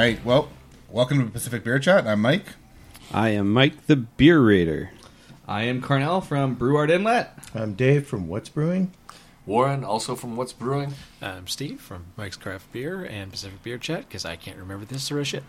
right. Well, welcome to Pacific Beer Chat. I'm Mike. I am Mike the Beer Raider. I am Carnell from Breward Inlet. I'm Dave from What's Brewing. Warren, also from What's Brewing. I'm Steve from Mike's Craft Beer and Pacific Beer Chat, because I can't remember this sort of shit.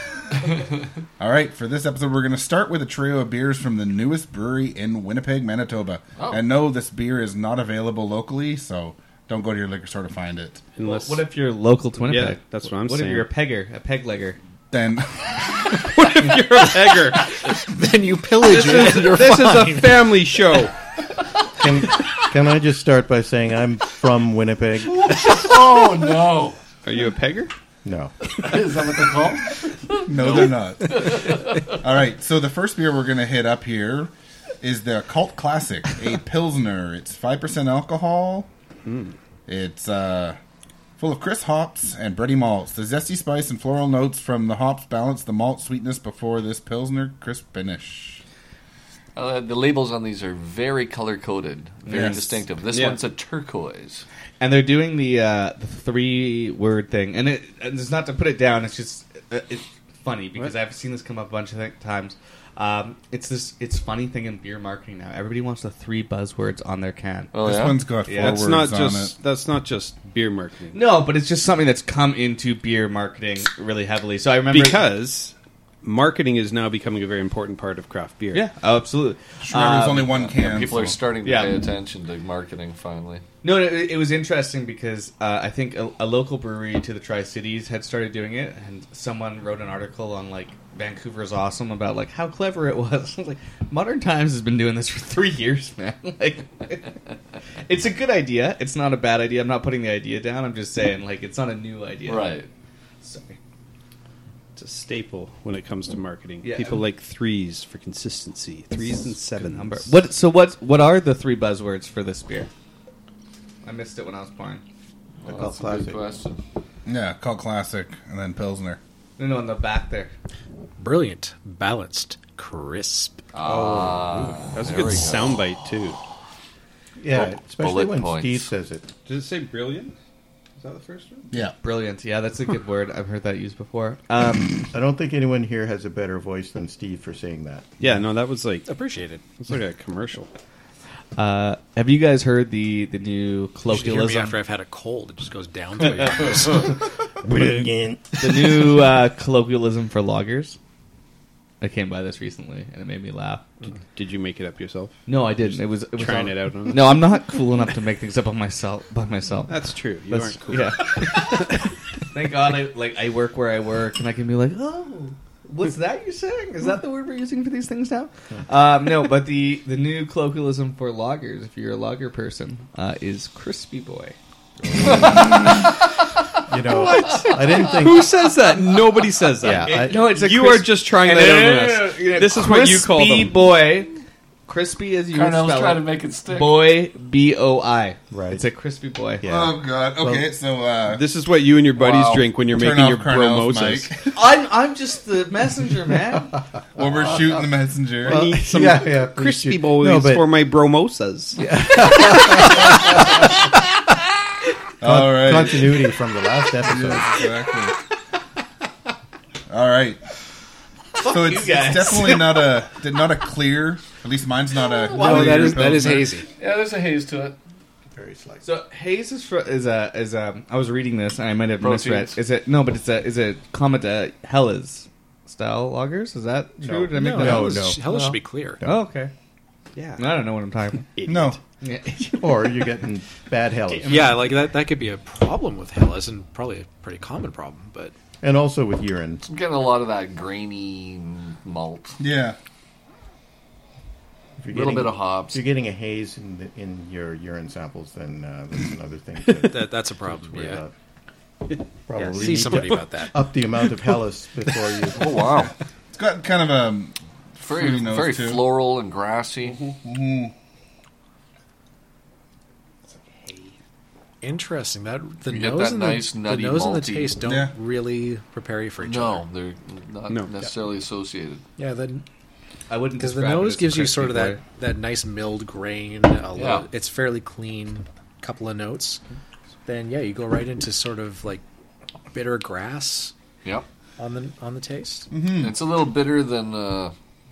All right, for this episode, we're going to start with a trio of beers from the newest brewery in Winnipeg, Manitoba. Oh. And no, this beer is not available locally, so don't go to your liquor store to find it. Unless, What if you're local to Winnipeg? Yeah, that's what I'm What saying. if you're a pegger, a peg legger? Then, What if you're a pegger? Then you pillage it. This is a family show. Can I just start by saying I'm from Winnipeg? Oh, no. Are you a pegger? No. Is that what they're called? no, they're not. All right, so the first beer we're going to hit up here is the Cult Classic, a Pilsner. It's 5% alcohol. It's full of crisp hops and bready malts. The zesty spice and floral notes from the hops balance the malt sweetness before this Pilsner crisp finish. The labels on these are very color-coded, very Yes. distinctive. This Yeah. one's a turquoise. And they're doing the 3-word thing. And it's not to put it down, it's just it's funny because I've seen this come up a bunch of times. It's funny thing in beer marketing now. Everybody wants the 3 buzzwords on their can. Oh, This yeah? one's got 4 Yeah. words That's not just beer marketing. No, but it's just something that's come into beer marketing really heavily. So I remember Because marketing is now becoming a very important part of craft beer. yeah, oh, absolutely. Remember, there's only one can. People are so- starting to Yeah. pay attention to marketing, finally. No, it was interesting because I think a local brewery to the Tri-Cities had started doing it, and someone wrote an article on like Vancouver's awesome about like how clever it was. I was like, Modern Times has been doing this for 3 years, man. Like, it's a good idea. It's not a bad idea. I'm not putting the idea down. I'm just saying like it's not a new idea. Right. Sorry. It's a staple when it comes to marketing. Yeah. People like 3s for consistency. 3s and 7s. Number. What are the 3 buzzwords for this beer? I missed it when I was pouring. Well, Cult that's a good Classic. question. Yeah, Cult Classic, and then Pilsner. No, in the back there. Brilliant, balanced, crisp. That's a There good we go. soundbite, too. Yeah, especially bullet when points. Steve says it. Does it say brilliant? Is that the first one? Yeah. Brilliant. Yeah, that's a good word. I've heard that used before. I don't think anyone here has a better voice than Steve for saying that. Yeah, no, that was like... Appreciated. It's like a commercial. Have you guys heard the new You should hear me colloquialism? after I've had a cold. It just goes down to your ears. Brilliant. The new colloquialism for loggers. I came by this recently, and it made me laugh. Did you make it up yourself? No, I didn't. It was Trying on- it out on us? No, I'm not cool enough to make things up on myself. By myself. That's true. You That's- aren't cool. Yeah. Thank God, I work where I work, and I can be like, oh, what's that you're saying? Is that the word we're using for these things now? No, but the new colloquialism for loggers, if you're a logger person, is crispy boy. You know, I didn't think. Who says that? Nobody says that. Yeah, No, it's a You crisp- are just trying that out on us. This is what you call Crispy them. boy. Crispy as you would Carnell's spell trying to it. make it stick. Boy, B-O-I. Right. It's a crispy boy. Yeah. Oh, God. Okay, so... This is what you and your buddies Wow. drink when you're turn making your off Carnell's bromosas. mic. I'm just the messenger, man. Well, we're shooting the messenger. Well, Some yeah, please crispy shoot. boys No, but for my bromosas. All right. continuity from the last episode. Yes, exactly. All right. So it's guys. definitely not a clear. At least mine's not a. No, clear that is Pilsner. hazy. Yeah, there's a haze to it. Very slight. So haze is I was reading this and I might have Proteins. misread. Is it no? But is it comment Hellas style loggers? Is that true? No. Did I make that No, up? no. Hell should be clear. Oh, okay. Yeah. I don't know what I'm talking about. No. Yeah. Or you're getting bad Hellas. Yeah, like that could be a problem with Hellas, and probably a pretty common problem. But And also with urine. I'm getting a lot of that grainy malt. Yeah. If you're A little getting- bit of hops. If you're getting a haze in your urine samples, then that's another thing to that's a problem. worry Yeah, about. Probably see need somebody to about that. up the amount of Hellas before you. Oh, wow. It's got kind of a Very, fruity nose, very too. floral and grassy. Interesting. That the You get nose that and nice, the nutty, nose and the malty- taste don't Yeah. really prepare you for each No, other. they're not No. necessarily associated. Yeah, then I wouldn't because the describe it nose as gives you crispy sort of boy. that nice milled grain. Yeah. It's fairly clean. Couple of notes. Then yeah, you go right into sort of like bitter grass. Yep. on the taste. It's a little bitter than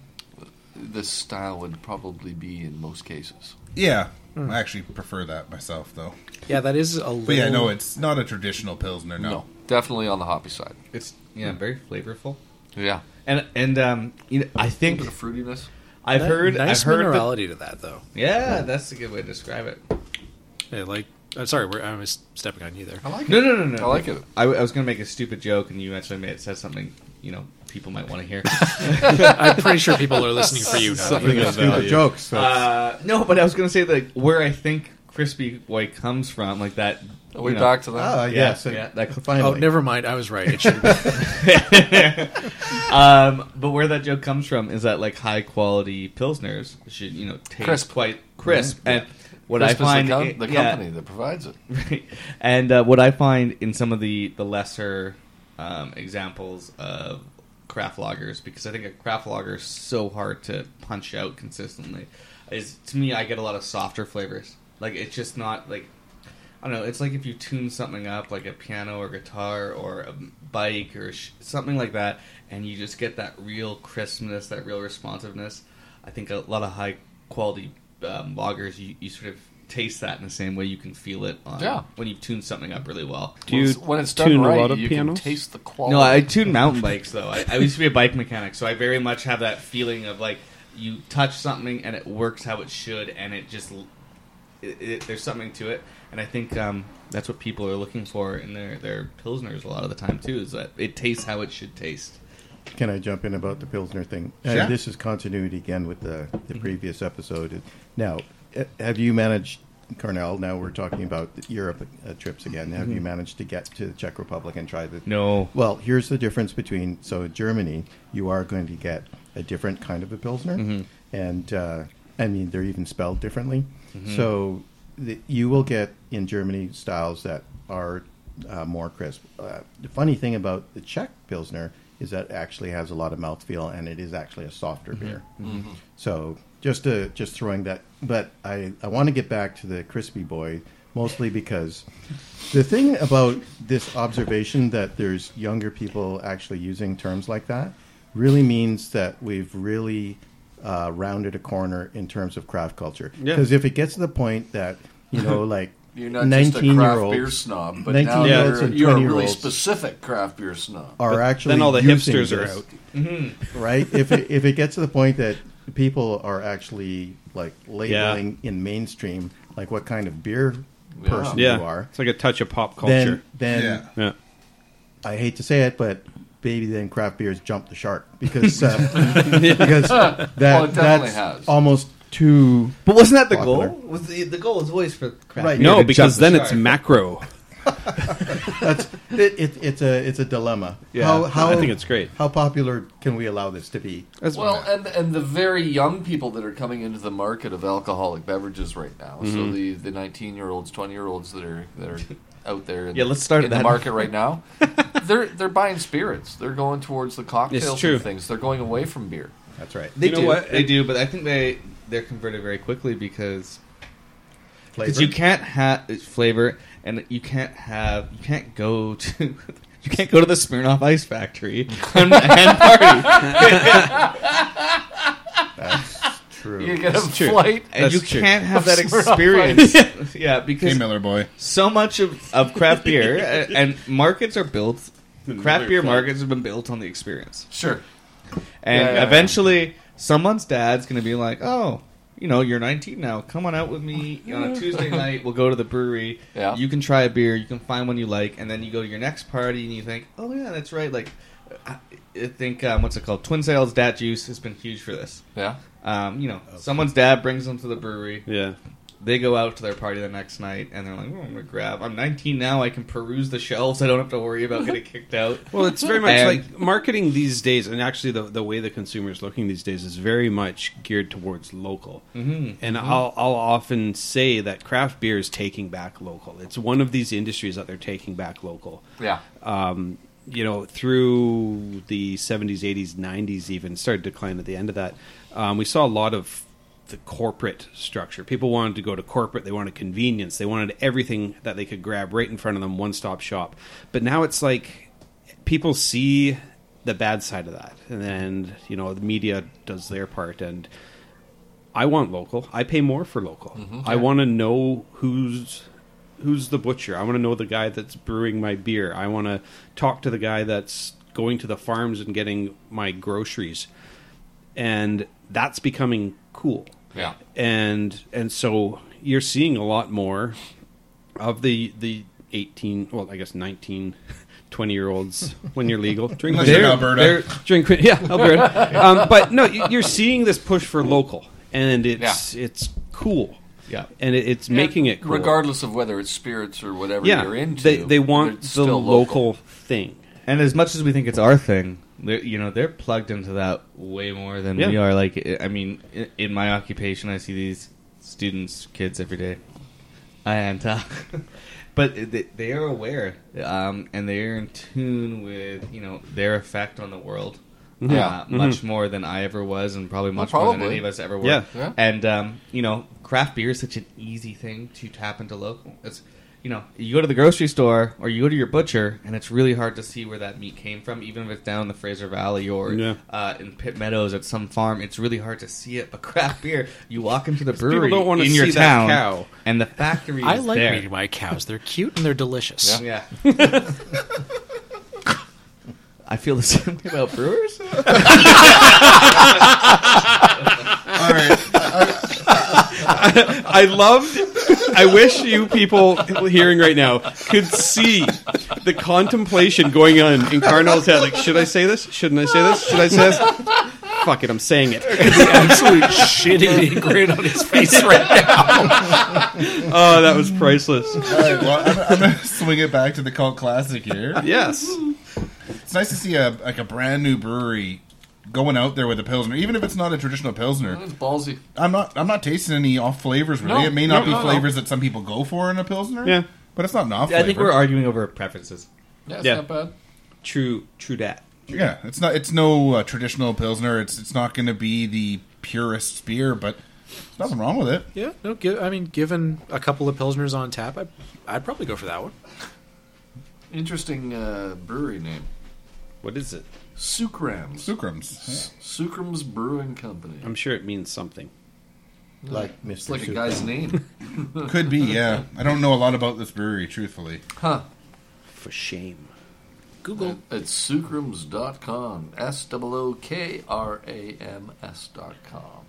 this style would probably be in most cases. Yeah, I actually prefer that myself, though. Yeah, that is a little. But yeah, no, it's not a traditional Pilsner, no. Definitely on the hoppy side. It's very flavorful. Yeah. And I A think bit of fruitiness. I've heard nice minerality to that, though. Yeah, that's a good way to describe it. Yeah, like, sorry, I was stepping on you there. I like it. No. I like it. I was going to make a stupid joke, and you actually said something people might want to hear. I'm pretty sure people are listening for you now. Something of Stupid value. jokes. That's- No, but I was going to say like where I think Crispy Boy comes from, like that. Are we back to that? Ah, yes. yeah, that Finally. Oh, never mind. I was right. It should be. But where that joke comes from is that like high quality pilsners should taste Crisp. quite crisp. And what Crisp I find is the company that provides it. Right. And what I find in some of the lesser examples of craft lagers, because I think a craft lager is so hard to punch out consistently, is to me I get a lot of softer flavors. Like it's just not like, I don't know. It's like if you tune something up, like a piano or guitar or a bike or something like that, and you just get that real crispness, that real responsiveness. I think a lot of high quality lagers, you sort of taste that in the same way you can feel it when you tune something up really well. Do you When it's done tune right, a lot of you pianos? can taste the quality. No, I tune mountain bikes though. I used to be a bike mechanic, so I very much have that feeling of like you touch something and it works how it should, and it just there's something to it. And I think that's what people are looking for in their pilsners a lot of the time too, is that it tastes how it should taste. Can I jump in about the Pilsner thing? Sure. This is continuity again with the previous episode. Now, have you managed, Cornell, now we're talking about Europe trips again. Have you managed to get to the Czech Republic and try the... No. Well, here's the difference between... So in Germany, you are going to get a different kind of a Pilsner. And, I mean, they're even spelled differently. So you will get, in Germany, styles that are more crisp. The funny thing about the Czech Pilsner is that it actually has a lot of mouthfeel, and it is actually a softer beer. So just throwing that. But I want to get back to the Crispy Boy, mostly because the thing about this observation that there's younger people actually using terms like that really means that we've really rounded a corner in terms of craft culture. Yeah. Because if it gets to the point that, like, You're not just a craft 19-year-olds beer snob, but 19-year-olds now and you're a really 20-year-olds specific craft beer snob. are actually Then all the using hipsters are this, out. right? If it gets to the point that people are actually like labeling in mainstream like what kind of beer person Yeah, you are, it's like a touch of pop culture. then Yeah. Yeah. I hate to say it, but maybe then craft beers jump the shark because because Well, that it definitely that's has. almost too. But wasn't that the Popular. goal? Was the goal is always for craft Right. beer No, to because jump the then it's shark. macro. That's it's a dilemma. Yeah, how I think it's great. How popular can we allow this to be? Well, and the very young people that are coming into the market of alcoholic beverages right now. So the 19-year-olds, 20-year-olds that are out there in, let's start in at the that. market right now, they're buying spirits. They're going towards the cocktails true. and things. They're going away from beer. That's right. They You know do. what? They do, but I think they're converted very quickly because Flavor? you can't have flavor, and you can't go to you can't go to the Smirnoff Ice Factory and party, That's true. You get a true. flight. and That's you true. can't have that Smirnoff experience. Yeah, Hey, because Miller boy. so much of craft beer and markets are built. Craft beer markets have been built on the experience. Sure. And Yeah. eventually, someone's dad's going to be like, "Oh, you're 19 now. Come on out with me on a Tuesday night. We'll go to the brewery. Yeah. You can try a beer. You can find one you like, and then you go to your next party and you think, oh yeah, that's right. Like, I think what's it called? Twin Sails Dat Juice has been huge for this. Yeah. Someone's dad brings them to the brewery. Yeah. They go out to their party the next night, and they're like, "Oh, I'm gonna grab. I'm 19 now. I can peruse the shelves. I don't have to worry about getting kicked out." Well, it's very much And- like marketing these days, and actually the way the consumer is looking these days is very much geared towards local. And I'll often say that craft beer is taking back local. It's one of these industries that they're taking back local. Yeah. Through the 70s, 80s, 90s even, started to decline at the end of that. We saw a lot of the corporate structure. People wanted to go to corporate. They wanted convenience. They wanted everything that they could grab right in front of them, one-stop shop. But now it's like people see the bad side of that, and then the media does their part, and I want local. I pay more for local. I want to know who's the butcher. I want to know the guy that's brewing my beer. I want to talk to the guy that's going to the farms and getting my groceries, and that's becoming cool. Yeah. And so you're seeing a lot more of the 18, well, I guess 19, 20-year-olds when you're legal. Drink Unless you're in Alberta. Alberta. But no, you're seeing this push for local, and it's cool. Yeah. And it's making it cool. Regardless of whether it's spirits or whatever you're into. They want it's the still local thing. And as much as we think it's our thing, they're plugged into that way more than we are. Like, I mean, in my occupation, I see these students, kids every day, and but they are aware, and they are in tune with their effect on the world. Much more than I ever was, and probably much more than any of us ever were. Yeah. And craft beer is such an easy thing to tap into local. It's you go to the grocery store or you go to your butcher, and it's really hard to see where that meat came from, even if it's down in the Fraser Valley or in Pitt Meadows at some farm. It's really hard to see it. But craft beer, you walk into the brewery don't want to in see your that town, cow. and the factory is I like there. meeting my cows. They're cute and they're delicious. Yeah. I feel the same way about brewers. All right. I wish you people hearing right now could see the contemplation going on in Carnell's head. Like, should I say this? Shouldn't I say this? Should I say this? Fuck it, I'm saying it. The absolute shit-eating grin on his face right now. Oh, that was priceless. All right, well, I'm going to swing it back to the cult classic here. Yes. It's nice to see a brand new brewery going out there with a pilsner, even if it's not a traditional pilsner. It's ballsy. I'm not tasting any off flavors really. No, It may not no, be no. flavors that some people go for in a pilsner. Yeah. But it's not an off I flavor. think we're arguing over preferences. Yeah, it's Yeah. not bad. True that. Yeah, it's not. It's no traditional pilsner. It's not going to be the purest beer, but there's nothing wrong with it. Yeah, no. Given a couple of pilsners on tap, I'd probably go for that one. Interesting brewery name. What is it? Sucrams. Sucrams. Sucrams Brewing Company. I'm sure it means something. Like Mr. It's like a Soup. guy's name. Could be. Yeah, I don't know a lot about this brewery, truthfully. Huh. For shame. Google. It's sucrams.com. SOOKRAMS.com.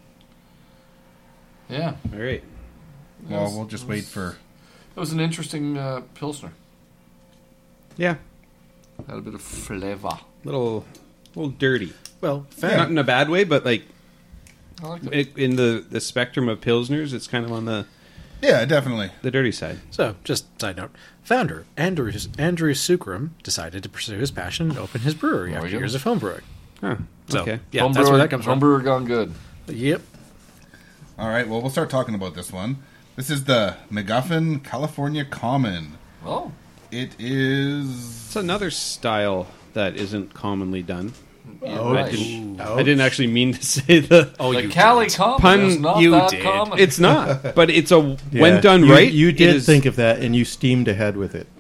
Yeah. All right. Well, we'll just wait for. It was an interesting Pilsner. Yeah. Had a bit of flavor. Little dirty. Well, Not in a bad way, but like I liked it. in the spectrum of pilsners, it's kind of on the Yeah, definitely. dirty side. So, just side note, founder Andrew Sucram decided to pursue his passion and open his brewery There we after go. years of home brewing. Huh. So, Okay. yeah, that's where that comes from. Homebrewer gone good. Yep. All right. Well, we'll start talking about this one. This is the McGuffin California Common. Oh. It is. It's another style that isn't commonly done. Yeah, Oh, right. I didn't actually mean to say the. Oh, The you Cali didn't. Common Pun, is not you that did. common. It's not, but it's when Yeah. done You- right. You it did is- think of that, and you steamed ahead with it.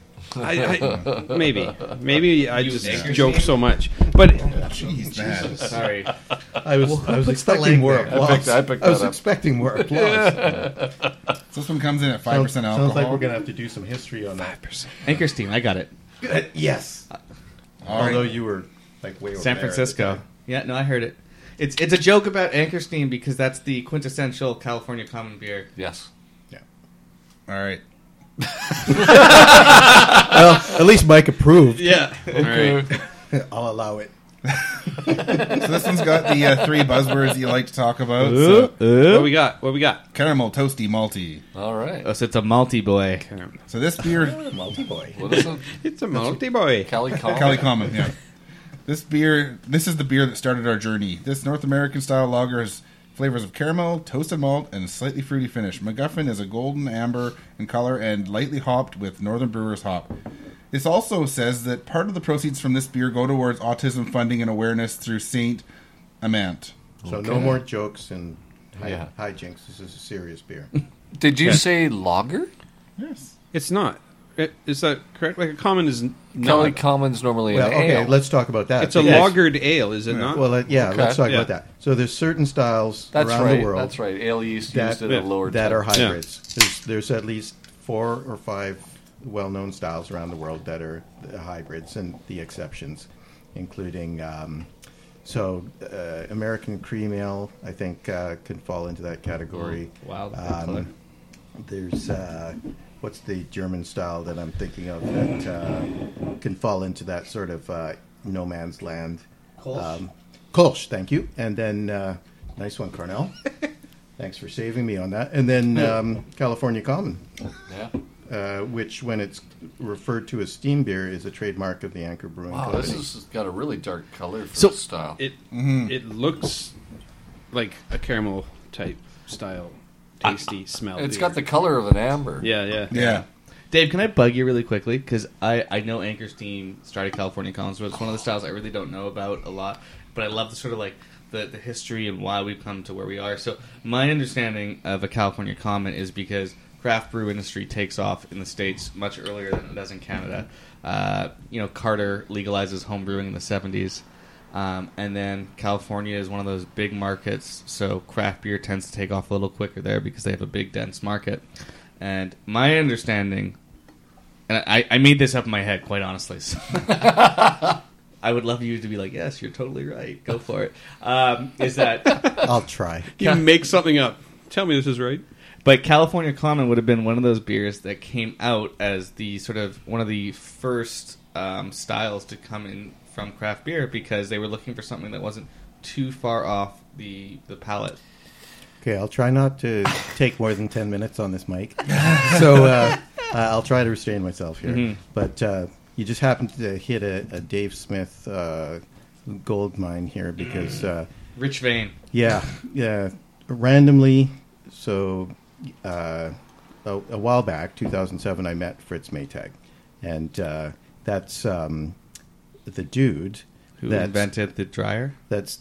Maybe I just joke so much, but Jeez, man. Sorry. I was puts the expecting leg more there? applause. I picked I was that up. expecting more applause. So this one comes in at 5% alcohol. Sounds like we're gonna have to do some history on that. Anchor Steam, I got it. Yes. All right. Although you were like way over San there at the Francisco. time. Yeah, no, I heard it. It's a joke about Anchor Steam because that's the quintessential California common beer. Yes. All right. Well, at least Mike approved. Yeah. all right. I'll allow it. So this one's got the three buzzwords that you like to talk about. So, What we got? What we got? caramel, toasty, malty. All right. Oh, so it's a multi boy. So this beer, Multi-boy. What is it? It's a multi boy. Cali Common? Cali Common, yeah. This is the beer that started our journey. This North American style lager has flavors of caramel, toasted malt, and slightly fruity finish. McGuffin is a golden amber in color and lightly hopped with Northern Brewers hop. This also says that part of the proceeds from this beer go towards autism funding and awareness through Saint Amant. So no more jokes and Yeah. hijinks. This is a serious beer. Did you say lager? Yes. It's not. Is that correct? Like a common is Kelly not. Common's normally Well, an okay, ale. let's talk about that. It's a lagered ale, is it not? Well, Okay. let's talk Yeah. about that. So there's certain styles That's around right. the world That's right. Ale yeast that, used at a lower that are temperature. hybrids. There's at least 4 or 5 well-known styles around the world that are hybrids, and the exceptions, including American cream ale, I think, can fall into that category. Wow, the color. There's what's the German style that I'm thinking of that can fall into that sort of no man's land. Kolsch? Kolsch, thank you. And then nice one, Cornell. Thanks for saving me on that. And then California Common, Yeah. which, when it's referred to as steam beer, is a trademark of the Anchor Brewing Wow, Company. this has got a really dark color for So- this style. It looks like a caramel type style, tasty smell. It's beer. got the color of an amber. Yeah. Yeah. Dave, can I bug you really quickly? Because I know Anchor Steam started California Commons, but it's one of the styles I really don't know about a lot. But I love the sort of like the history and why we've come to where we are. So my understanding of a California Common is because craft brew industry takes off in the States much earlier than it does in Canada. Carter legalizes home brewing in the 70s. And then California is one of those big markets, so craft beer tends to take off a little quicker there because they have a big, dense market. And my understanding, and I made this up in my head, quite honestly. So I would love you to be like, yes, you're totally right. Go for it. Is that... I'll try. You make something up. Tell me this is right. But California Common would have been one of those beers that came out as the sort of one of the first styles to come in from craft beer because they were looking for something that wasn't too far off the palate. Okay, I'll try not to take more than 10 minutes on this mic. So I'll try to restrain myself here. Mhm. But you just happened to hit a Dave Smith gold mine here because, Rich vein. yeah, randomly, so a while back, 2007, I met Fritz Maytag. And that's the dude Who that's- invented the dryer? That's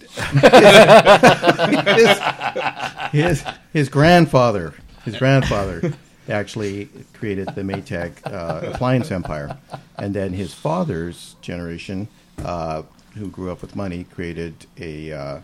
his grandfather. His grandfather actually created the Maytag appliance empire, and then his father's generation, who grew up with money, created a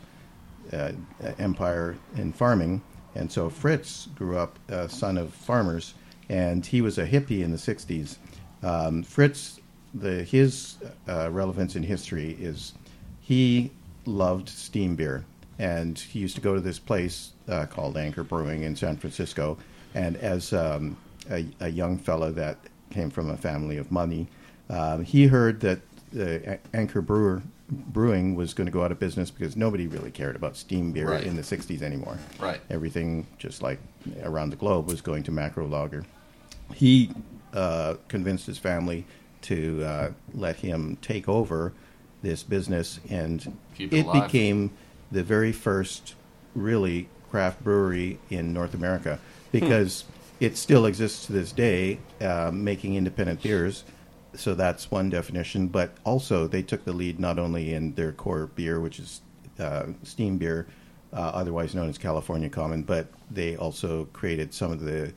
empire in farming. And so Fritz grew up a son of farmers, and he was a hippie in the '60s. Fritz, his relevance in history is he loved steam beer, and he used to go to this place called Anchor Brewing in San Francisco. And as a young fellow that came from a family of money, he heard that Anchor Brewing was going to go out of business because nobody really cared about steam beer Right. in the '60s anymore. Right. Everything, just like around the globe, was going to macro lager. He convinced his family to let him take over this business, and Keep it it alive. became the very first really craft brewery in North America because it still exists to this day, making independent beers. So that's one definition, but also they took the lead not only in their core beer, which is steam beer, otherwise known as California Common, but they also created some of the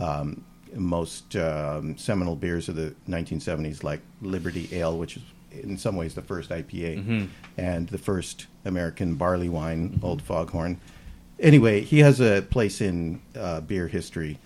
most seminal beers of the 1970s, like Liberty Ale, which is in some ways the first IPA, and the first American barley wine, Old Foghorn. Anyway, he has a place in beer history.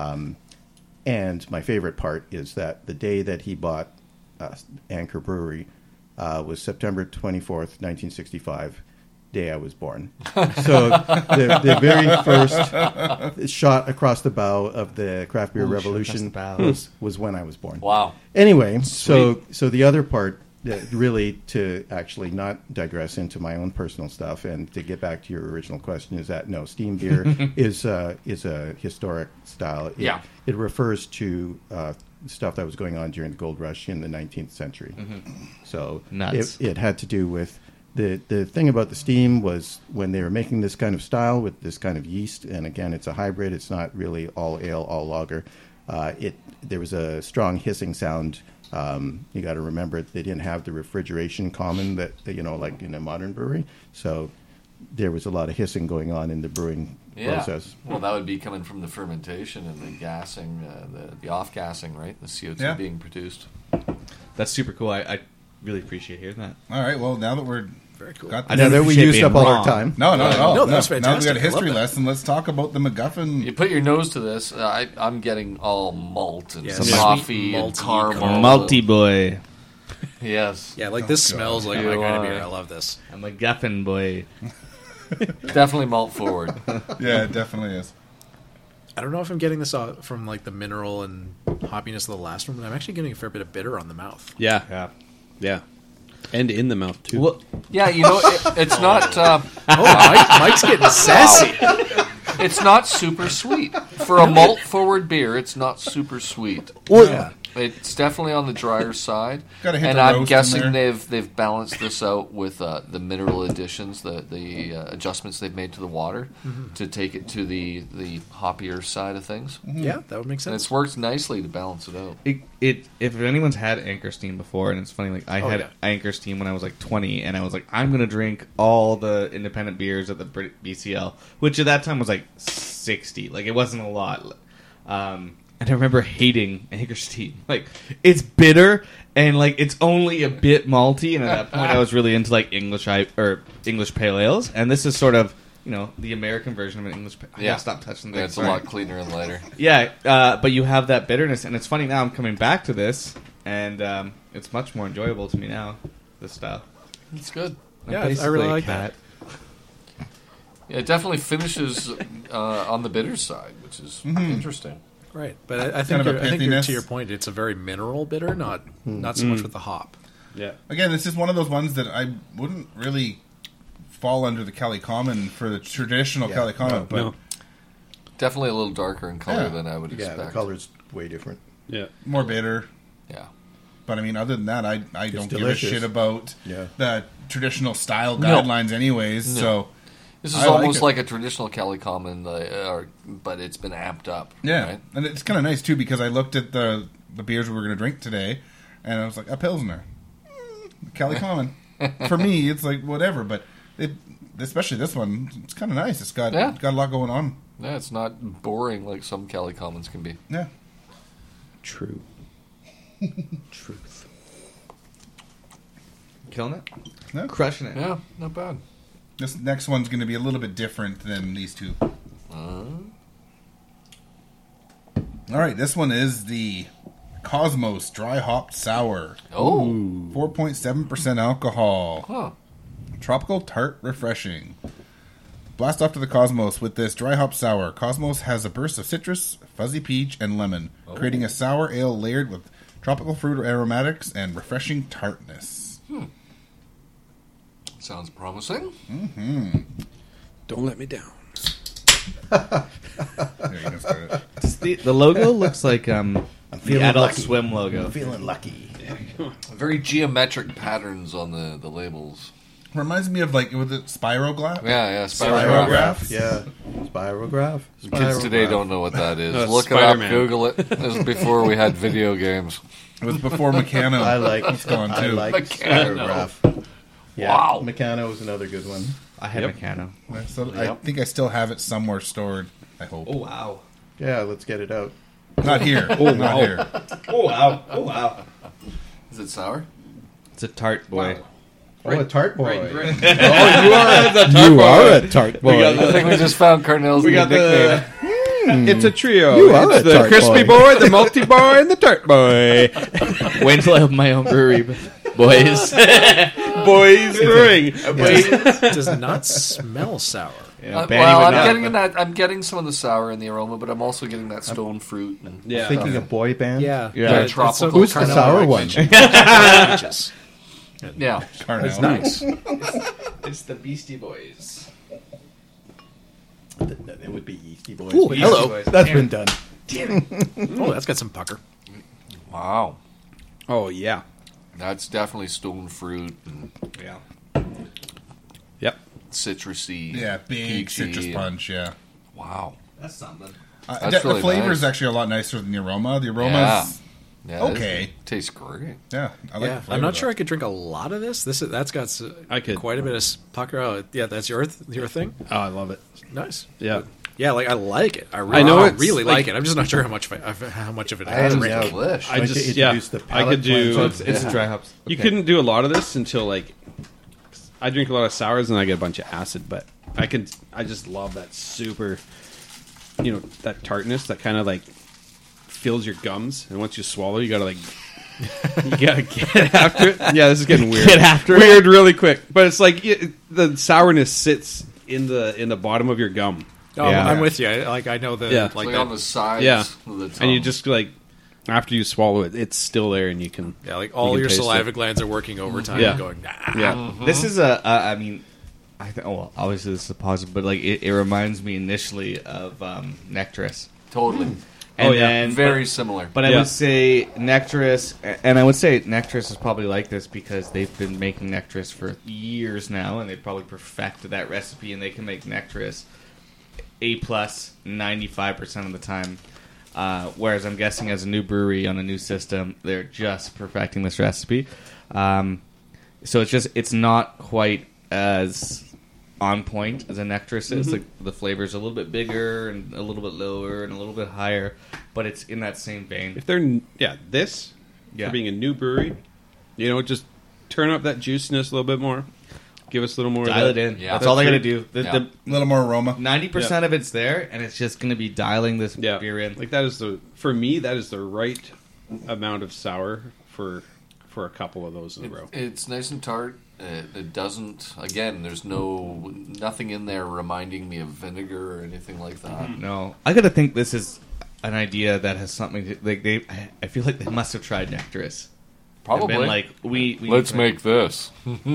And my favorite part is that the day that he bought Anchor Brewery was September 24th, 1965, day I was born. So the very first shot across the bow of the craft beer revolution was when I was born. Wow. Anyway, so the other part, really, to actually not digress into my own personal stuff and to get back to your original question, is that no, steam beer is a historic style. It refers to stuff that was going on during the gold rush in the 19th century. So Nuts. it had to do with the thing about the steam was when they were making this kind of style with this kind of yeast, and again, it's a hybrid. It's not really all ale, all lager. There was a strong hissing sound. You got to remember they didn't have the refrigeration common that like in a modern brewery. So there was a lot of hissing going on in the brewing process. Well, that would be coming from the fermentation and the gassing, the off-gassing, right? The CO2 Yeah. being produced. That's super cool. I really appreciate hearing that. All right. Well, now that we're Very cool. got I this, Now that we appreciate used being up all our wrong. time. no, No, that's Now that we fantastic. got a I love history that. lesson, let's talk about the MacGuffin. You put your nose to this, I'm getting all malt and Yeah, some sweet, coffee and malty caramel. caramel. Multi-boy. Yes. Yeah, like this smells like my You kind of are. beer. I love this. I'm a Guffin boy. Definitely malt forward. Yeah, it definitely is. I don't know if I'm getting this from like the mineral and hoppiness of the last one, but I'm actually getting a fair bit of bitter on the mouth. Yeah, yeah, and in the mouth too. Well, Yeah, it's not. Oh, Mike's getting sassy. It's not super sweet for a malt forward beer. It's not super sweet. Yeah. It's definitely on the drier side, Gotta hit and the I'm roast in guessing there. they've balanced this out with the mineral additions, the adjustments they've made to the water to take it to the hoppier side of things, Yeah, that would make and sense. it's worked nicely to balance it out. if anyone's had Anchor Steam before, and it's funny, like I had yeah. Anchor Steam when I was like 20, and I was like, I'm gonna drink all the independent beers at the BCL, which at that time was like 60. Like it wasn't a lot. And I remember hating Anchor Steam. Like it's bitter and like it's only a bit malty. And at that point, I was really into like English pale ales, and this is sort of the American version of an English. I gotta stop touching Yeah, things. it's a lot cleaner and lighter. Yeah, but you have that bitterness, and it's funny now. I'm coming back to this, and it's much more enjoyable to me now. This style. It's good. Yeah, I'm I really basically a like cat. Yeah, it definitely finishes on the bitter side, which is interesting. Right, but I Kind think of a I think pithiness. to your point, it's a very mineral bitter, not so much with the hop. Yeah, Again, this is one of those ones that I wouldn't really fall under the Cali Common for the traditional Yeah, Cali Common, no. but No. Definitely a little darker in color Yeah. than I would Yeah, expect. the color's way different. yeah. more bitter. Yeah. But I mean, other than that, I don't give a delicious. shit about Yeah. the traditional style No. guidelines, anyways. No. So This is I like almost it. like a traditional Cali Common, but it's been amped up. yeah, Right? and it's kind of nice too because I looked at the beers we were going to drink today, and I was like, a Pilsner, Cali Common. For me, it's like whatever, but especially this one, it's kind of nice. It's got Yeah. got a lot going on. Yeah, it's not boring like some Cali Commons can be. Yeah. True. Truth. Killing it, Yeah. crushing it. Yeah, not bad. This next one's going to be a little bit different than these two. All right, this one is the Cosmos Dry Hopped Sour. Oh, 4.7% alcohol. huh. Tropical, tart, refreshing. Blast off to the Cosmos with this dry hop sour. Cosmos has a burst of citrus, fuzzy peach, and lemon, creating a sour ale layered with tropical fruit aromatics and refreshing tartness. Sounds promising. Don't let me down. There, you can start it. The logo looks like the feeling Adult lucky. Swim logo. I'm feeling lucky. Very geometric patterns on the labels. Reminds me of like with the Spiroglass. Yeah, Spirograph. Yeah. Spirograph. Kids today don't know what that is. No, it's Look it up, Spider-Man. Google it. This was before we had video games. It was before Meccano. I like It's gone I too. like Meccano. Spirograph. Yeah, Wow. Meccano is another good one. I had Yep. Meccano. So I Yep. think I still have it somewhere stored. I hope. Oh wow! Yeah, let's get it out. Not here. Not here. Oh wow! Oh wow! Is it sour? It's a tart boy. Oh, a tart boy. You are a tart boy. I think we just found Carnell's We new got nickname. It's a trio. You are it's a the tart crispy boy. boy, the multi boy, and the tart boy. Wait until I have my own brewery, boys. Boys brewing. It does not smell sour. Yeah, Well, I'm Banny getting would that. I'm getting some of the sour in the aroma, but I'm also getting that stone fruit. And Yeah. Thinking of boy band. Yeah, Yeah. it's Tropical. Who's the Carnell sour like one? Peaches. Yeah, Carnell. It's nice. It's the Beastie Boys. It would be Yeasty Boys. Ooh, But hello. That's been done. Oh, that's got some pucker. wow, Oh yeah. that's definitely stone fruit and Yeah. Yep. citrusy. Yeah, big peachy, citrus and- punch. Yeah. Wow. That's something. That's The really flavor is nice. actually a lot nicer than the aroma. The Yeah. aroma's Yeah, Okay. It tastes great. yeah. I like Yeah, the flavor I'm not though. sure I could drink a lot of this. That's got I could. quite a bit of pucker. Oh, yeah, that's your thing. Oh, I love it. Nice. Yeah. Yeah, like I like it. I know it's, really like- like it. I'm just not sure how much of it I is. am Rick. now Delish. I going just- to yeah, introduce the I palate could do- So cleanser. it's dry hops. You Okay. couldn't do a lot of this until like I drink a lot of sours and I get a bunch of acid, but I just love that super, that tartness that kind of like fills your gums, and once you swallow, you gotta like you gotta get after it. Yeah, this is getting weird. Get after it? weird really quick, but it's like the sourness sits in the bottom of your gum. Oh, Yeah. I'm with you. I know the Yeah. It's like like that. on the sides Yeah, of the tongue. and you just like after you swallow it, it's still there, and you can Yeah, like you all can your taste saliva it. glands are working overtime. Yeah. Going. Nah. Yeah. This is I mean, well, obviously this is a positive, but like it reminds me initially of Nectarus. Totally. And yeah. then, Very similar. But I Yeah. would say Nectarus, and I would say Nectarus is probably like this because they've been making Nectarus for years now, and they probably perfected that recipe, and they can make Nectarus A+ 95% of the time. Whereas I'm guessing as a new brewery on a new system, they're just perfecting this recipe. So it's not quite as on point as a Nectarus is. Like the flavor's a little bit bigger and a little bit lower and a little bit higher, but it's in that same vein. If they're this Yeah. for being a new brewery, just turn up that juiciness a little bit more. Give us a little more. Dial of it that. in. Yeah. That's all they got to That's do. Yeah. The A little more aroma. 90% of it's there, and it's just going to be dialing this Yeah, beer in. like that is for me that is the right amount of sour for a couple of those in a row. It's nice and tart. It doesn't. Again, there's nothing in there reminding me of vinegar or anything like that. No, I got to think this is an idea that has something to, like they. I feel like they must have tried Nectarus. And Probably. been like we Let's make this.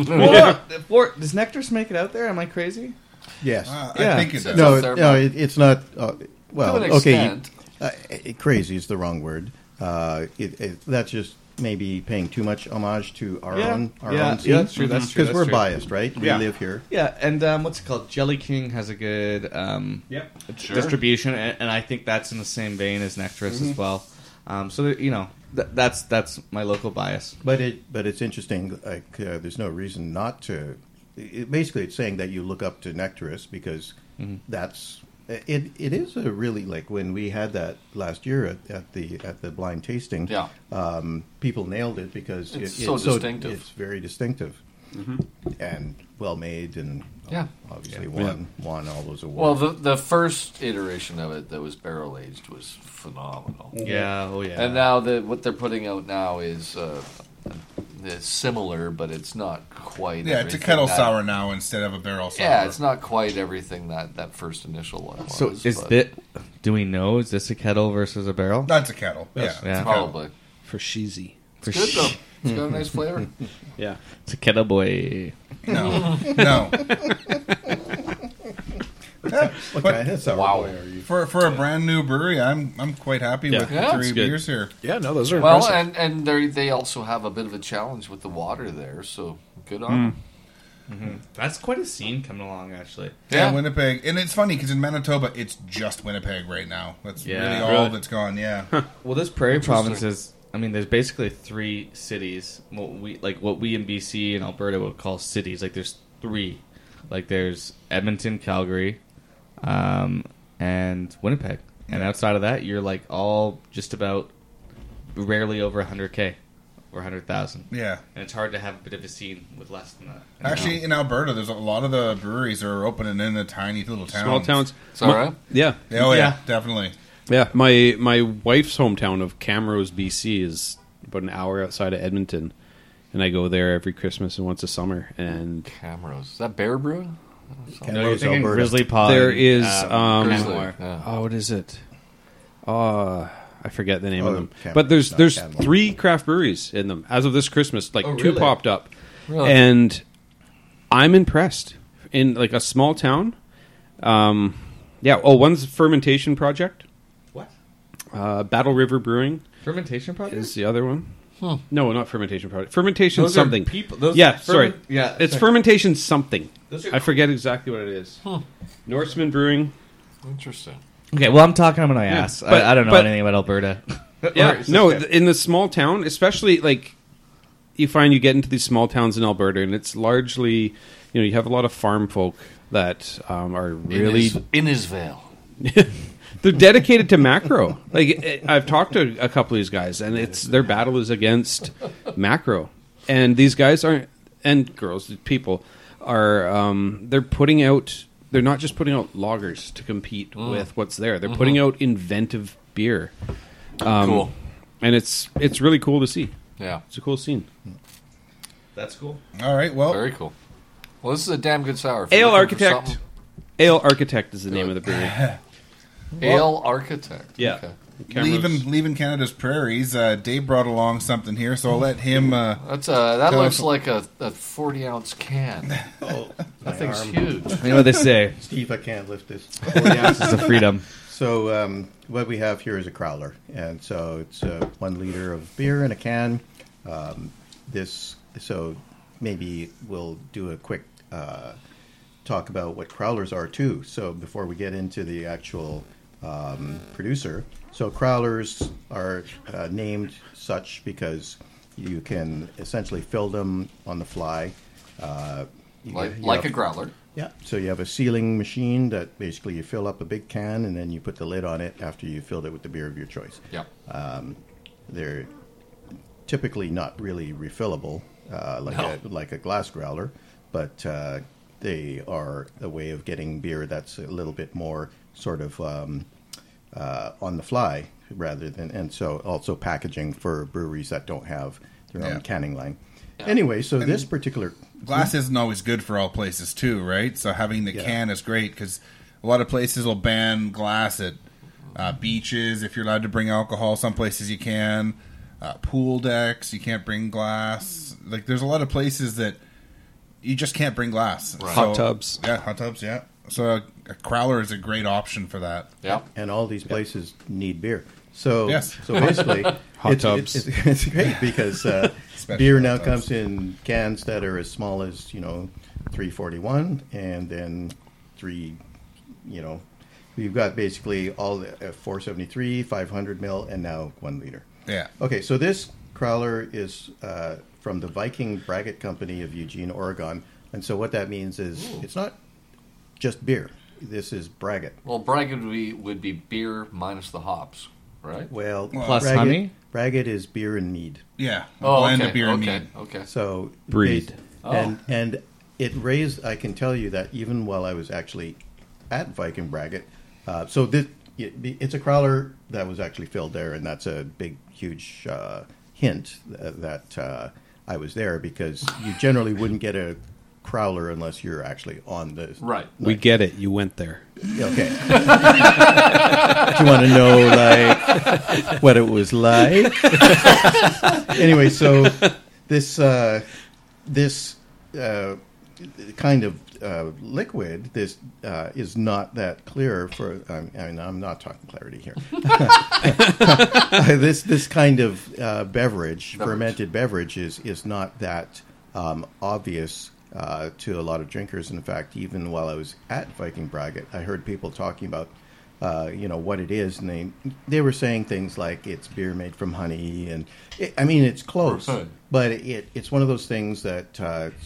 Does Nectarus make it out there? Am I crazy? Yes. Yeah. I think it does. No, out there, no, but- it's not. Well, To an okay. extent. Crazy is the wrong word. That's just maybe paying too much homage to our own yeah, scene. that's true. That's true. Because that's we're true. biased, right? We Yeah. live here. Yeah, and what's it called? Jelly King has a good Sure. distribution, and I think that's in the same vein as Nectarus as well. So that, that's my local bias. But it's interesting. Like, there's no reason not to. Basically, it's saying that you look up to Nectarus because that's it. It is a really like when we had that last year at the blind tasting. Yeah. People nailed it because It's so distinctive. It's very distinctive and well made, and Yeah. obviously won all those awards. Well, the first iteration of it that was barrel aged was phenomenal. Yeah, oh yeah. And now what they're putting out now is it's similar, but it's not quite. Yeah, it's a everything kettle that- sour now instead of a barrel sour. Yeah, it's not quite everything that first initial one was. So is but this? Do we know? Is this a kettle versus a barrel? That's a kettle. Yeah, it's a Yeah. kettle. probably For cheesy. it's good though. It's got a nice flavor. Yeah. It's a kettle boy. No, no. What kind of sour Wow. boy are you? For a brand new brewery, I'm quite happy Yeah. with the Yeah, three it's good. beers here. Yeah, no, those are Well, impressive. and they also have a bit of a challenge with the water there, so good on them. That's quite a scene coming along, actually. Yeah, Yeah. Winnipeg, and it's funny because in Manitoba, it's just Winnipeg right now. That's Yeah. really all Really? that's gone. Yeah, Well, this prairie Interesting. province is. I mean, there's basically 3 cities. What we in BC and Alberta would call cities. Like there's 3. Like there's Edmonton, Calgary, and Winnipeg. And outside of that, you're like all just about rarely over 100K or 100,000. yeah. And it's hard to have a bit of a scene with less than that. Actually, in Alberta, there's a lot of the breweries are opening in the tiny little towns. Small towns. Is that right? Yeah. Oh yeah, Yeah. definitely. Yeah. My wife's hometown of Camrose, BC is about an hour outside of Edmonton. And I go there every Christmas and once a summer. And Camrose. Is that Bear Brewing? No, you're Camrose, thinking Alberta. Grizzly Paw. there and, is Grizzly. Canmore. Yeah. oh, what is it? I forget the name of them. Cam- But there's not Canmore. 3 craft breweries in them as of this Christmas. Like Oh, 2 really? popped up. Really? And I'm impressed. In like a small town. Yeah. Oh, one's Fermentation Project. What? Battle River Brewing Fermentation project? is the other one. No, not Fermentation Project. Fermentation Those are something. people- those yeah, are sorry. yeah, It's sorry. Fermentation something. Those are- I forget exactly what it is. Norseman Brewing. Interesting. Okay, well, I'm talking on my ass. but- I don't know but- anything about Alberta. Yeah, Or- no, in the small town, especially like you find you get into these small towns in Alberta, and it's largely, you have a lot of farm folk that are really Innisvale. They're dedicated to macro. Like I've talked to a couple of these guys, and their battle is against macro. And these guys aren't, and girls, people are. They're putting out. They're not just putting out lagers to compete with what's there. They're putting out inventive beer. Cool. And it's really cool to see. Yeah. It's a cool scene. That's cool. All right, well, Very cool. Well, this is a damn good sour. If you're Ale looking for Architect. something- Ale Architect is the name of the brewery. Ale Architect. Yeah. Okay. leaving Canada's prairies, Dave brought along something here, so I'll let him. That Tell looks us- like a 40-ounce can. That thing's huge. You know what they say? Steve, I can't lift this. 40 ounces of freedom. So what we have here is a crowler, and so it's 1 liter of beer in a can. So maybe we'll do a quick talk about what crowlers are too. So before we get into the actual producer, so crowlers are named such because you can essentially fill them on the fly. Like a growler. Yeah, so you have a sealing machine that basically you fill up a big can and then you put the lid on it after you filled it with the beer of your choice. Yeah. They're typically not really refillable like a glass growler, but they are a way of getting beer that's a little bit more sort of on the fly rather than, and so also packaging for breweries that don't have their own canning line. Yeah. Anyway, so this particular glass isn't always good for all places too, right? So having the can is great because a lot of places will ban glass at beaches if you're allowed to bring alcohol. Some places you can. Pool decks, you can't bring glass. Like there's a lot of places that you just can't bring glass. Right. Hot tubs. Yeah, hot tubs, yeah. So a crowler is a great option for that. Yeah. and all these places need beer. So Yes. so basically, Hot tubs. It's great because Especially beer hot now tubs. comes in cans that are as small as 341, and then we've got basically all the 473, 500 ml, and now 1 liter. Yeah. Okay, so this crowler is from the Viking Braggot Company of Eugene, Oregon, and so what that means is it's not just beer. This is braggot. Well, braggot would be beer minus the hops, right? Well, Plus braggot, honey? Braggot is beer and mead. Yeah. A Oh, blend okay. of beer and okay. mead. Okay. So Breed. and it raised. I can tell you that even while I was actually at Viking Braggot, so it's a crowler that was actually filled there, and that's a big, huge hint that I was there because you generally wouldn't get a crowler unless you're actually on the Right. We get it. You went there. Okay. Do you want to know like what it was like? Anyway, so this kind of liquid, this is not that clear for. I mean, I'm not talking clarity here. This kind of beverage, fermented beverage, is not that obvious to a lot of drinkers. In fact, even while I was at Viking Braggot, I heard people talking about what it is, and they were saying things like it's beer made from honey, and it's close, but it's one of those things that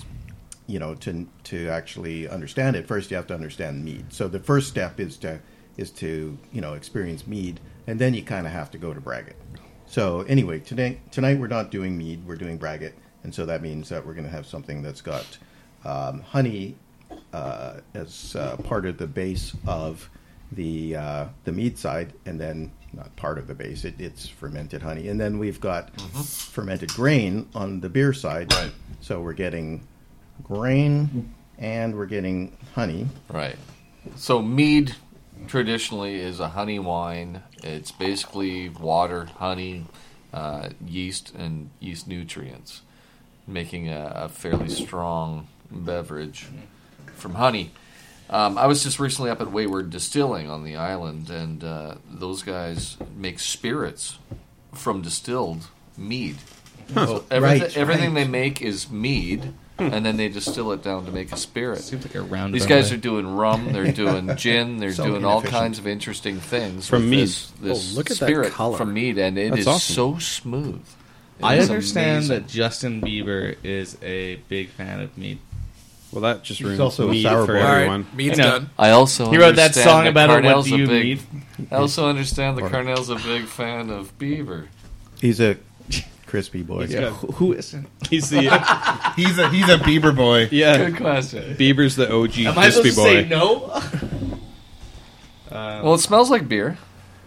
to actually understand it, first you have to understand mead. So the first step is to experience mead, and then you kind of have to go to braggot. So anyway, tonight we're not doing mead, we're doing braggot, and so that means that we're going to have something that's got honey as part of the base of the mead side, and then not part of the base, it's fermented honey, and then we've got fermented grain on the beer side. Right. So we're getting grain and we're getting honey. Right. So mead traditionally is a honey wine. It's basically water, honey, yeast, and yeast nutrients, making a fairly strong beverage from honey. I was just recently up at Wayward Distilling on the island, and those guys make spirits from distilled mead. So everything they make is mead, and then they distill it down to make a spirit. Seems like a round. These guys are doing rum, they're doing gin, they're So doing all inefficient. kinds of interesting things From with mead. This look at that spirit color. from mead, and it That's is awesome. so smooth. It I is understand amazing. that Justin Bieber is a big fan of mead. Well, that just ruins also a mead sour for boy. All everyone. right, mead's I know. done. I also He wrote that understand song about it, What Carnell's Do a You big- Need? I also understand that Carnell's a big fan of Beaver. He's a crispy boy. Yeah. Who isn't? He's the He's a Bieber boy. yeah. Good question. Bieber's the OG Am I crispy supposed to boy. say no? Well, it smells like beer.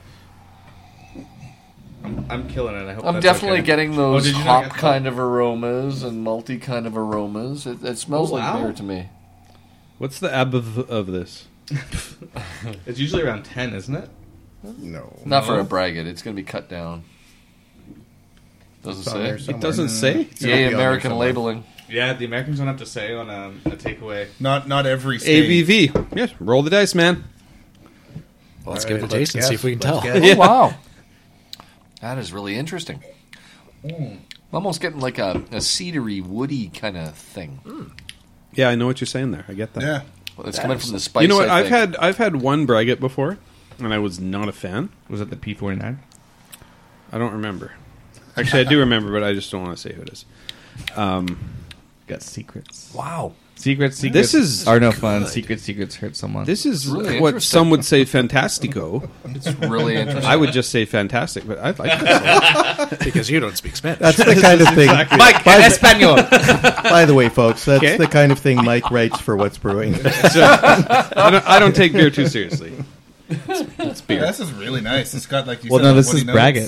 I'm killing it. I hope I'm that's definitely okay. getting those did you not hop get that? kind of aromas and malty kind of aromas. It smells Oh, like wow. beer to me. What's the ab of this? It's usually around 10, isn't it? No. Not for a braggot. It's going to be cut down. Doesn't It's on there say. somewhere. It doesn't say. It's gotta Yay, be on there American somewhere. labeling. Yeah, the Americans don't have to say on a takeaway. Not every state. ABV. Yes. Roll the dice, man. Well, let's All give it a right, taste and let's see if we can guess. tell. Let's Oh, guess. wow. That is really interesting. I'm almost getting like a cedary, woody kind of thing. Yeah, I know what you're saying there. I get that. Yeah. Well, it's coming from the spice. You know what? I I've had one braggot before, and I was not a fan. Was it the P49? I don't remember. Actually, I do remember, but I just don't want to say who it is. Got secrets. Wow. Secrets This is are no fun. Secrets hurt someone. This is really what interesting. some would say fantastico. It's really interesting. I would just say fantastic, but I like this. Because you don't speak Spanish. That's the kind of thing. Mike, en español. By the way, folks, that's Okay. the kind of thing Mike writes for What's Brewing. I don't take beer too seriously. It's beer. This is really nice. It's got like you Well, said. no, like, this woody is notes. braggot.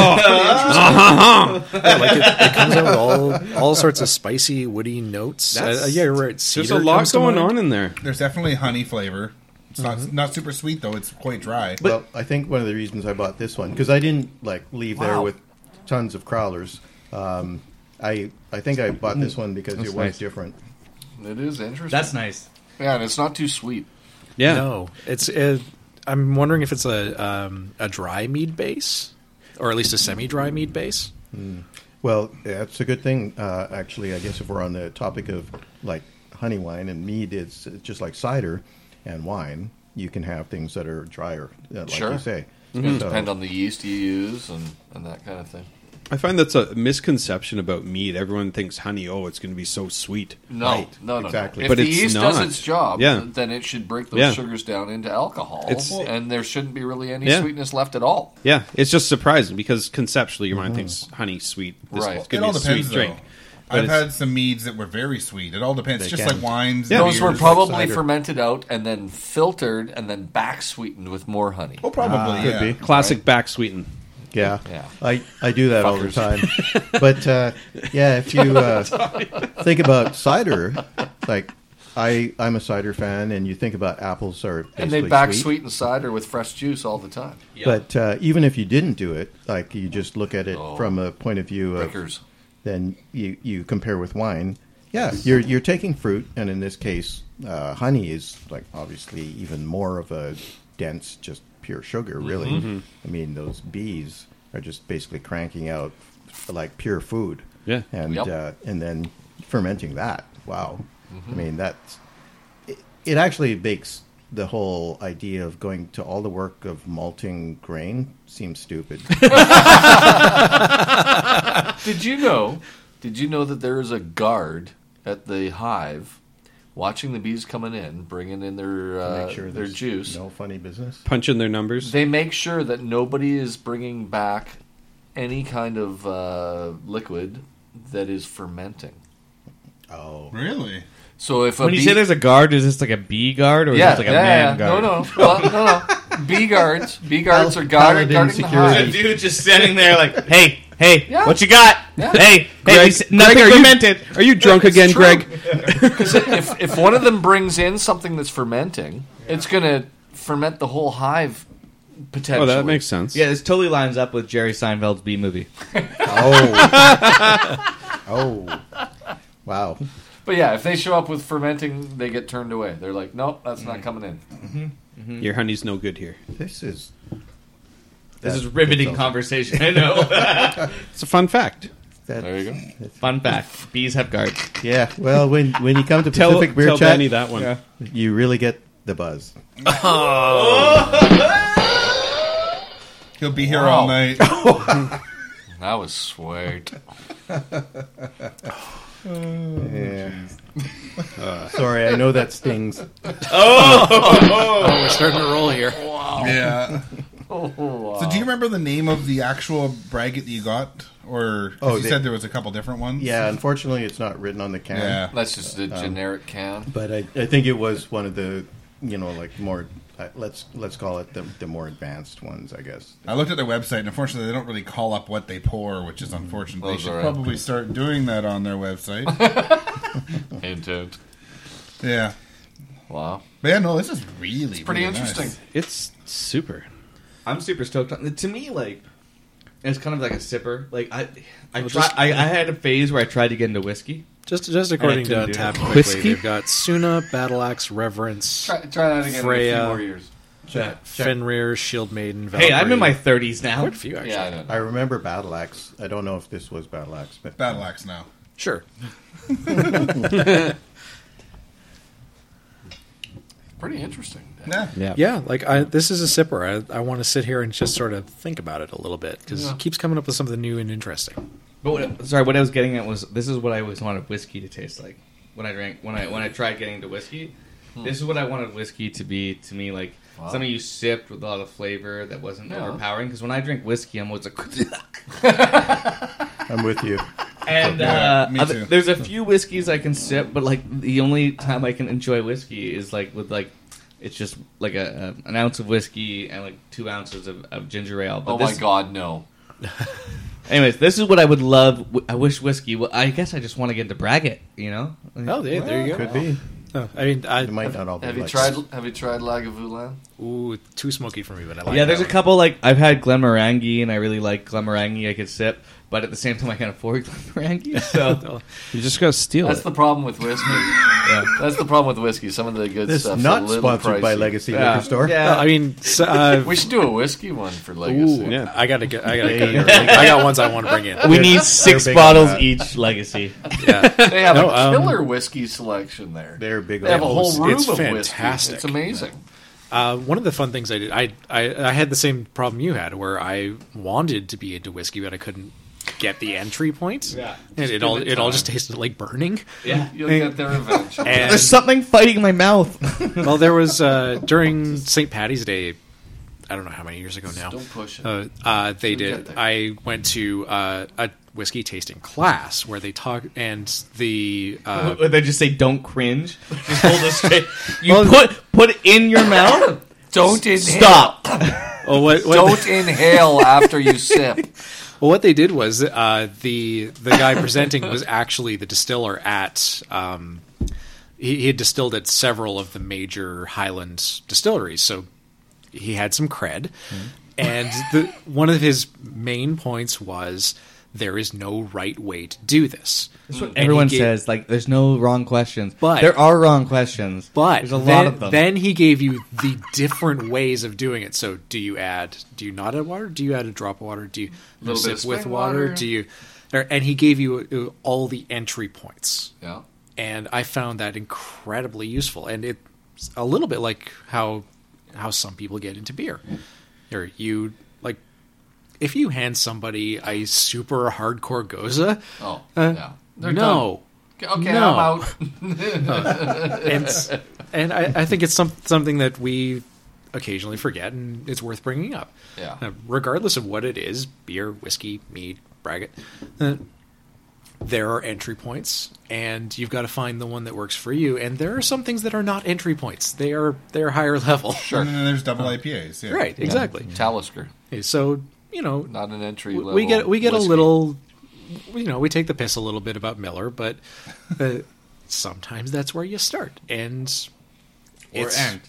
It comes out with all sorts of spicy, woody notes. Yeah, you're right. There's Cedar a lot comes to going mind. on in there. There's definitely honey flavor. It's not super sweet though. It's quite dry. Well, I think one of the reasons I bought this one because I didn't like leave there Wow. with tons of crowlers. I think I bought this one because That's it was nice. different. It is interesting. That's nice. Yeah, and it's not too sweet. Yeah. No, it's. I'm wondering if it's a dry mead base, or at least a semi-dry mead base. Well, that's a good thing. Actually, I guess if we're on the topic of like honey wine and mead, it's just like cider and wine. You can have things that are drier, like Sure. you say. It's going to So- depend on the yeast you use and that kind of thing. I find that's a misconception about mead. Everyone thinks honey, it's going to be so sweet. No, Right, no, exactly. If But the it's yeast does not. its job, Yeah. then it should break those Yeah. sugars down into alcohol, It's- and there shouldn't be really any Yeah. sweetness left at all. Yeah, it's just surprising because conceptually your mind thinks honey sweet. This Right. is It going all to be a depends sweet drink. though. But I've it's- had some meads that were very sweet. It all depends. They Just can. like wines. Yeah. Those were beers. probably cider. fermented out and then filtered and then back sweetened with more honey. Oh, probably. Could yeah. be. Classic back sweeten. Yeah, Yeah. I do that all the time. But yeah, if you think about cider, like I'm a cider fan, and you think about apples are And they basically back sweet. sweeten cider with fresh juice all the time. But even if you didn't do it, like you just look at it Oh. from a point of view of Rickers. then you compare with wine. Yeah, you're taking fruit, and in this case, honey is like obviously even more of a dense, just pure sugar. Really, I mean those bees are just basically cranking out like pure food. Yeah. and Yep. and then fermenting that. Wow, I mean that's it actually makes the whole idea of going to all the work of malting grain seem stupid. Did you know that there is a guard at the hive watching the bees coming in, bringing in their Make sure their there's juice? no funny business. Punching their numbers. They make sure that nobody is bringing back any kind of liquid that is fermenting. Oh, Really? So if a When you bee, say there's a guard, is this like a bee guard or is yeah, this like a yeah, man yeah. guard? No. Well, no. Bee guards are guarding Paladin the security. hive. Dude just standing there like, hey, Yeah. what you got? Yeah. Hey, Greg, nothing Greg, fermented. Are you drunk It's again, true. Greg? Because if one of them brings in something that's fermenting, it's going to ferment the whole hive potentially. Oh, that makes sense. Yeah, this totally lines up with Jerry Seinfeld's Bee Movie. oh, wow. But yeah, if they show up with fermenting, they get turned away. They're like, nope, that's not coming in. Your honey's no good here. This is This is riveting conversation. I know. It's a fun fact. There you go. Fun fact: bees have guards. Yeah, well, when you come to Tell Pacific Beer Chat, Benny that one. you really get the buzz. He'll be here Wow. all night. That was sweet. Yeah. Sorry, I know that stings. Oh, we're starting to roll here. Yeah. So do you remember the name of the actual braggot that you got? Or 'cause you said there was a couple different ones? Yeah, unfortunately, it's not written on the can. Yeah. That's just a generic can. But I think it was one of the, like more, let's call it the more advanced ones, I guess. I looked at their website, and unfortunately, they don't really call up what they pour, which is unfortunate. They Those should are right. probably start doing that on their website. Hint, hint. Yeah. Wow. But yeah, no, this is really, Pretty really interesting. nice. It's super. I'm super stoked on. To me, like, it's kind of like a sipper. Like I just- had a phase where I tried to get into whiskey. Just according to couldn't do Tap it. quickly, Whiskey? they've got Suna, Battle Axe, Reverence, Try that again Freya. in a few more years. Fenrir, Shield Maiden, Hey, Valkyrie. I'm in my 30s now. Quite a few, actually. Yeah, I don't know. I remember Battle Axe. I don't know if this was Battle Axe, but Battle Axe now. Sure. Pretty interesting. Yeah. Yeah, like this is a sipper. I want to sit here and just sort of think about it a little bit because it keeps coming up with something new and interesting. But what I was getting at was this is what I always wanted whiskey to taste like when I tried getting into whiskey. This is what I wanted whiskey to be to me, like something you sipped with a lot of flavor that wasn't overpowering. Because when I drink whiskey, I'm always like, I'm with you. and Yeah, me too. there's a few whiskeys I can sip, but like the only time I can enjoy whiskey is like with like it's just like an ounce of whiskey and like 2 ounces of ginger ale. But Oh my God, no. Anyways, this is what I would love. I wish whiskey. Well, I guess I just want to get into braggot. Oh, yeah, there you go. Could be. Oh, I mean, It might not all be Have you like tried Lagavulin? Ooh, too smoky for me, but I like Yeah, that there's a one. couple, like, I've had Glenmorangie, and I really like Glenmorangie I could sip, but at the same time, I can't afford Glenmorangie, so... You just got to steal That's it. the problem with whiskey. That's the problem with whiskey. Some of the good This stuff's not a little sponsored by pricey. Legacy Yeah. Liquor Store. Yeah. I mean, We should do a whiskey one for Legacy. Yeah. I got ones I want to bring in. we need They're 6 big on bottles that. each legacy. Yeah. They have No, a killer whiskey selection there. They're big They have a on whole room It's of fantastic. whiskey. It's amazing. One of the fun things I did, I had the same problem you had, where I wanted to be into whiskey, but I couldn't get the entry point. Yeah. and it all just tasted like burning. Yeah. You'll get there eventually. And There's something fighting my mouth. well, there was during St. Patty's Day. I don't know how many years ago now. Don't push it. They You'll did. get there. I went to a whiskey tasting class where they talk, and the They just say, don't cringe. Just hold it straight. You put it in your mouth. Don't inhale. Stop. Don't inhale after you sip. Well, what they did was the guy presenting was actually the distiller at. He had distilled at several of the major Highland distilleries, so he had some cred. And one of his main points was there is no right way to do this. That's what And everyone he gave- says. Like, there's no wrong questions. But- there are wrong questions. But there's a then, lot of them. Then he gave you the different ways of doing it. So do you not add water? Do you add a drop of water? Do you Little bit sip of with spring water? water. And he gave you all the entry points. Yeah. And I found that incredibly useful. And it's a little bit like how some people get into beer. Or you like if you hand somebody a super hardcore Goza, Oh, yeah. They're no. done. Okay, No. I'm out. and I think it's something that we occasionally forget, and it's worth bringing up. Yeah. Regardless of what it is, beer, whiskey, mead, braggot, there are entry points, and you've got to find the one that works for you. And there are some things that are not entry points; they're higher level. And then there's double IPAs. Yeah. Right, exactly. Talisker. So Not an entry level. we get a whiskey. little, we take the piss a little bit about Miller, but sometimes that's where you start, and Or it's end.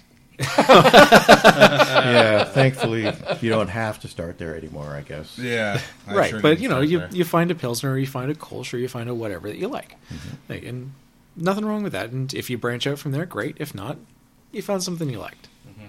Yeah, thankfully you don't have to start there anymore, I guess. Yeah. I right. sure But didn't start there. you find a Pilsner, or you find a Kolsch, or you find a whatever that you like. Like, and nothing wrong with that. And if you branch out from there, great. If not, you found something you liked.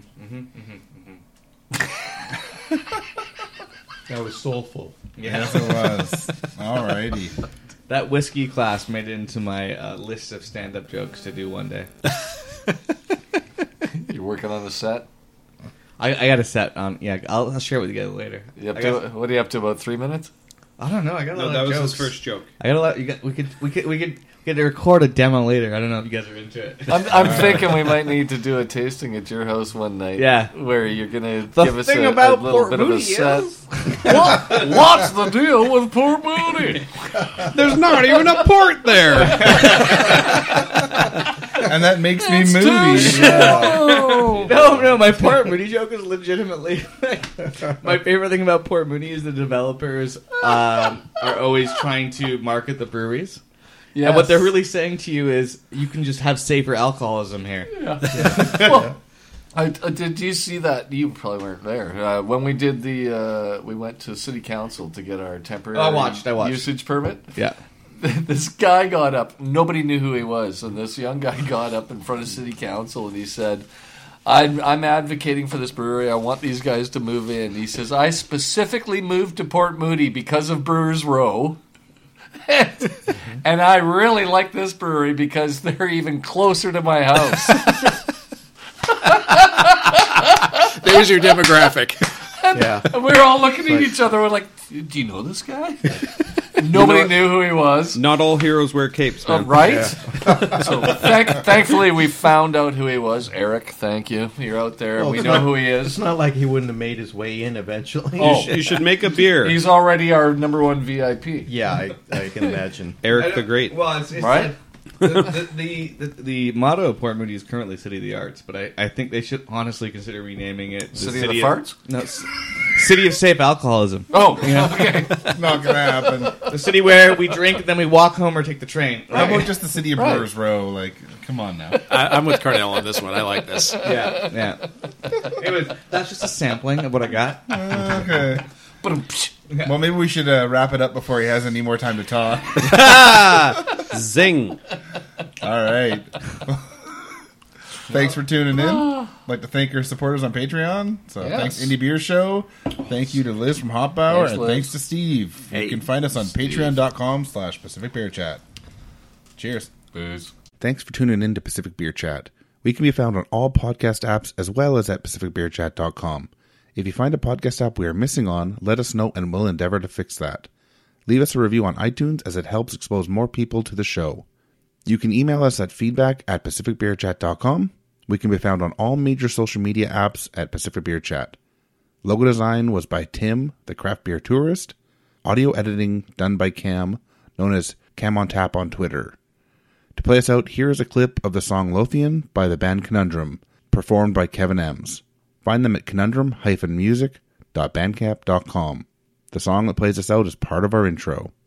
That was soulful. Yeah. Yes, it was. Alrighty. That whiskey class made it into my list of stand-up jokes to do one day. You're working on a set? I got a set on. Yeah, I'll share it with you guys later. What are you up to, about 3 minutes? I don't know. I got a No, lot that of was jokes. his first joke. I got a lot. We could record a demo later. I don't know if you guys are into it. I'm thinking we might need to do a tasting at your house one night. Yeah. Where you're going to The give us thing a about little Port bit of a Moody set. is- What's the deal with Port Moody? There's not even a port there. And that makes me It's moody. too slow. No, my Port Moody joke is legitimately my favorite thing about Port Moody is the developers are always trying to market the breweries. Yes. And what they're really saying to you is you can just have safer alcoholism here. Well, did you see that? You probably weren't there. When we did we went to city council to get our temporary I watched. usage permit. Yeah. This guy got up. Nobody knew who he was, and this young guy got up in front of city council and he said, I'm advocating for this brewery. I want these guys to move in. He says, I specifically moved to Port Moody because of Brewers Row. And I really like this brewery because they're even closer to my house. There's your demographic. Yeah. And we were all looking at each other. We're like, do you know this guy? Nobody knew who he was. Not all heroes wear capes, man. Right? So thankfully we found out who he was. Eric, thank you. You're out there. Well, We it's know not- who he It's is. not like he wouldn't have made his way in eventually. Oh. You should make a beer. He's already our number one VIP. Yeah, I can imagine. Eric the Great. Well, it's Right? the motto of Port Moody is currently City of the Arts, but I think they should honestly consider renaming it the City of the Farts? No, City of Safe Alcoholism. Oh, okay. Not gonna happen. The city where we drink and then we walk home or take the train. How about just the city of Right. Brewers Row? Like, come on now. I'm with Cornell on this one. I like this. Yeah. Anyways, that's just a sampling of what I got. Okay. Ba-dum-psh. Well, maybe we should wrap it up before he has any more time to talk. Zing. All right. Thanks for tuning in. I'd like to thank our supporters on Patreon. So Yes. thanks Indie Beer Show. Thank you to Liz from Hopbauer. Thanks, And Liz. thanks to Steve. You can find us on patreon.com/Pacific Beer Chat. Cheers. Booze. Thanks for tuning in to Pacific Beer Chat. We can be found on all podcast apps as well as at pacificbeerchat.com. If you find a podcast app we are missing on, let us know and we'll endeavor to fix that. Leave us a review on iTunes as it helps expose more people to the show. You can email us at feedback@pacificbeerchat.com. We can be found on all major social media apps at Pacific Beer Chat. Logo design was by Tim, the craft beer tourist. Audio editing done by Cam, known as Cam on Tap on Twitter. To play us out, here is a clip of the song Lothian by the band Conundrum, performed by Kevin Ems. Find them at conundrum-music.bandcamp.com. The song that plays us out is part of our intro.